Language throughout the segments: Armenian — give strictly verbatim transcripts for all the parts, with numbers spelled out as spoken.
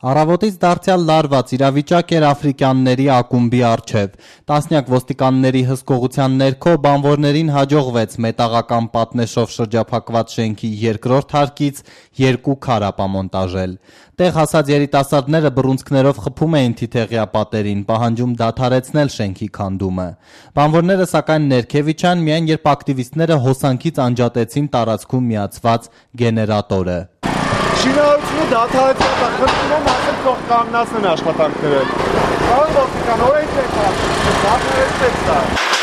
Առավոտից դարձյալ լարված իրավիճակ էր աֆրիկյանների ակումբի առջև։ Տասնյակ ոստիկանների հսկողության ներքո բանվորներին հաջողվեց մետաղական պատնեշով շրջափակված շենքի երկրորդ հարկից երկու քար ապամոնտաժել։ Տեղ հասած երիտասարդները բռունցքներով խփում էին թիթեղյա պատերին, պահանջում դադարեցնել շենքի քանդումը։ Բանվորները սակայն ներքև իջան միայն երբ ակտիվիստները հոսանքից անջատեցին տարածքում միացված գեներատորը։ Շինարարությունը դադարեցրել է, խնդրում եմ ասել թող կանգնացնեն աշխատանքները։ Պարոն ոստիկան, օրենք եք դադարեցրեք դա։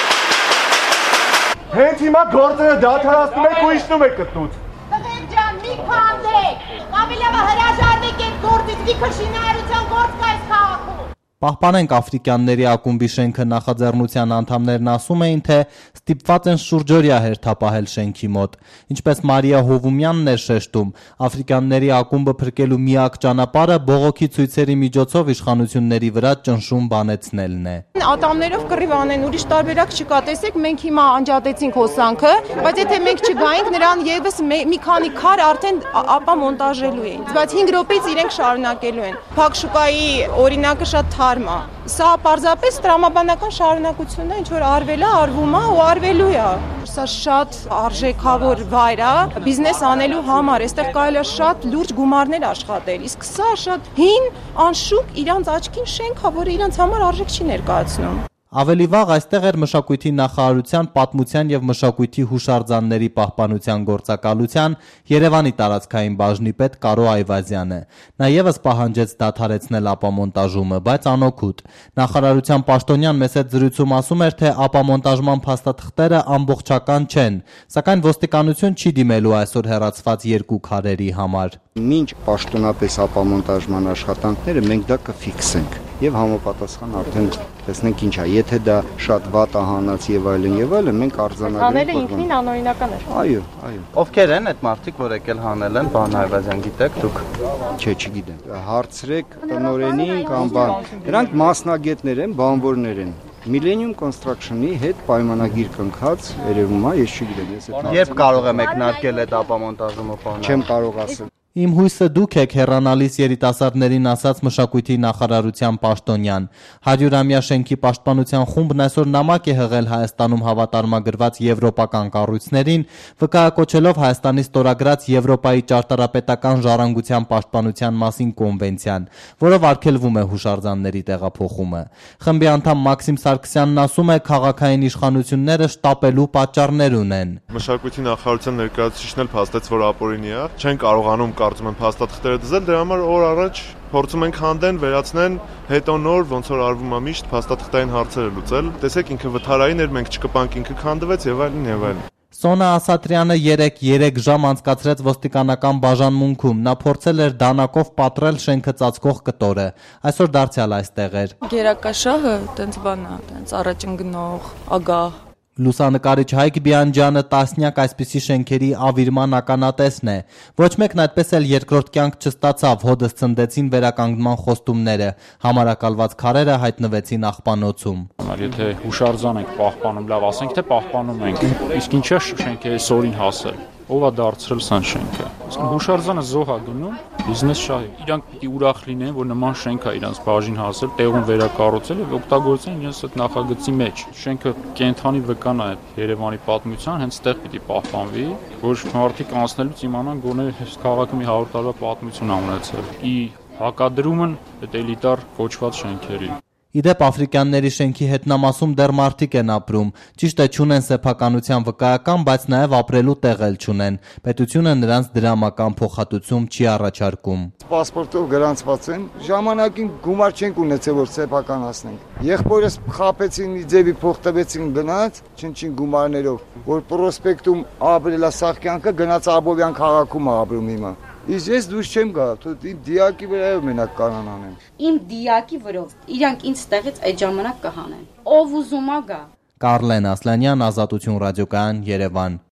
Հենց հիմա գործերը դադարեցնում եք ու իջնում եք գտնուց։ Տղեր ջան, մի քանդեք, ավելի լավ հրաժարվեք այդ գործից, լիքը շինարարության գործ կա այս քաղաքում։ Պահպանենք աֆրիկյանների ակումբի շենքը նախաձեռնության անդամներն ասում էին, թե ստիպված են շուրջօրյա հերթապահել շենքի մոտ։ Ինչպես Մարիա Հովումյանն էր շեշտում, աֆրիկյանների ակումբը փրկելու միակ ճանապարհը բողոքի ցույցերի միջոցով իշխանությունների վրա ճնշում բանեցնելն է։ Ատամներով կռիվ անեն, ուրիշ տարբերակ չկա, տեսեք, մենք հիմա անջատեցինք հոսանքը, բայց եթե մենք չգայինք, նրան եւս մի քանի քար արդեն ապամոնտաժելու էին։ Բայց հինգ րոպեից իրենք շարունակելու են։ Փակ շուկայի օրինակը շատ թարմ է։ Սա պարզապես տրամաբանական շարունակությունն է, ինչ որ արվել է, արվում է ու արվելու է։ Սա շատ արժեքավոր վայր է բիզնես անելու համար, այստեղ կարելի է շատ լուրջ գումարներ աշխատել, իսկ սա շատ հին, անշուք իրանց աչքին շենք է, որը իրանց համար արժեք չի ներկայացնում։ Ավելի վաղ այստեղ էր մշակույթի նախարարության պատմության եւ մշակույթի հուշարձանների պահպանության գործակալության Երևանի տարածքային բաժնի պետ Կարո Այվազյանը։ Նա եւս պահանջեց դադարեցնել ապամոնտաժումը, բայց անօգուտ։ Նախարարության պաշտոնյան մեծ հետ զրույցում ասում էր, թե ապամոնտաժման փաստաթղթերը ամբողջական չեն, սակայն ոստիկանություն չի դիմելու այսօր հեռացված երկու քարերի համար։ Մինչ պաշտոնապես ապամոնտաժման աշխատանքները մենք դա կֆիքսենք եւ համապատասխան արդեն տեսնենք ինչ է, եթե դա շատ վատ է հանած եւ այլն եւ այլն, մենք արձանագրենք։ Հանելը ինքնին անօրինական է։ Այո, այո։ Ովքեր են այդ մարդիկ, որ եկել հանել են, պարոն Այվազյան, գիտեք դուք։ Չէ, չգիտեմ։ Հարցրեք տնօրենին կամ բան։ Դրանք մասնագետներ են, բանվորներ են։ Millennium Construction-ի հետ պայմանագիր կնքած երևում է, ես չգիտեմ, ես այդ։ Երբ կարող է մեկնարկել այդ ապամոնտաժումը, պարոն։ Չեմ կարող ասել։ Իմ հույսը դուք եք հեռանալիս երիտասարդներին ասաց մշակույթի նախարարության պաշտոնյան։ հարյուրամյա շենքի պաշտպանության խումբն այսօր նամակ է հղել Հայաստանում հավատարմագրված եվրոպական կառույցներին, վկայակոչելով Հայաստանի ստորագրած Եվրոպայի ճարտարապետական ժառանգության պաշտպանության մասին կոնվենցիան, որով արգելվում է հուշարձանների տեղափոխումը։ Խմբի անդամ Մաքսիմ Սարգսյանն ասում է, քաղաքային իշխանությունները շտապելու պատճառներ ունեն։ Մշակույթի նախարարության ներկայացուցիչն էլ փաստեց, որ ապօրինի է, չեն կարողանում կարծում եմ փաստաթղթերը դզել, դրա համար օր առաջ փորձում ենք հանդեն, վերացնեն, հետո նոր ոնց որ արվում է միշտ փաստաթղթային հարցերը լուծել։ Տեսեք ինքը վթարային էր, մենք չկպանք, ինքը քանդվեց եւ այլն եւ այլն։ Սոնա Ասատրյանը երեկ երեք ժամ անցկացրեց ոստիկանական բաժանմունքում։ Նա փորձել էր դանակով պատռել շենքը ծածկող կտորը։ Այսօր դարձյալ այստեղ էր։ Գերակաշահը տենց բան է, տենց առաջ ընկնող, ագահ։ Լուսանկարիչ Հայկ Բիանջյանը տասնյակ այսպիսի շենքերի ավիրման ականատեսն է։ Ոչ մեկն այդպես էլ երկրորդ կյանք չստացավ, հոդս ցնդեցին վերականգնման խոստումները, համարակալված քարերը հայտնվեցին աղբանոցում։ Եթե հուշարձան ենք պահպանում, լավ ասենք, թե պահպանում ենք, իսկ ինչա շենքը այսօրին հասել։ Ով է դարձրել սան շենքը։ Իսկ հուշարձանը զոհ է գնում, բիզնես շահի։ Իրանք պիտի ուրախ լինեն, որ նման շենք է իրանց բաժին հասել, տեղում վերակառուցել եւ օգտագործեն իրենց այդ նախագծի մեջ։ Շենքը կենթանի վկան է Երևանի պատմության, հենց այդտեղ պիտի պահպանվի, որ մարդիկ անցնելուց իմանան գոնե քաղաքը մի հարյուր տարվա պատմություն ա ունեցել։ Ի հակադրումն այդ էլիտար կոչված շենքերի։ Իդեպ աֆրիկյանների շենքի հետնամասում դեռ մարդիկ են ապրում, ճիշտ է չունեն սեփականության վկայական, բայց նաև ապրելու տեղ էլ չունեն։ Պետությունը նրանց դրամական փոխհատուցում չի առաջարկում։ Պասպորտով գրանցված են, ժամանակին գումար չենք ունեցել, որ սեփականացնենք։ Եղբորս խաբեցին, իձևի փող տվեցին գնաց, չնչին գումարներով, որ պրոսպեկտում ապրելա սաղ կյանքը գնաց Աբովյան քաղաքում ապրում հիմա։ Իսկ ես դուրս չեմ գա, իմ դիակի վրայով մենակ կանան անեմ։ Իմ դիակի վրով, իրանք ինձ տեղից այդ ժամանակ կհանեն։ Ով ուզում է գա։ Կարլեն Ասլանյան, Ազատություն ռադիոկայան, Երևան։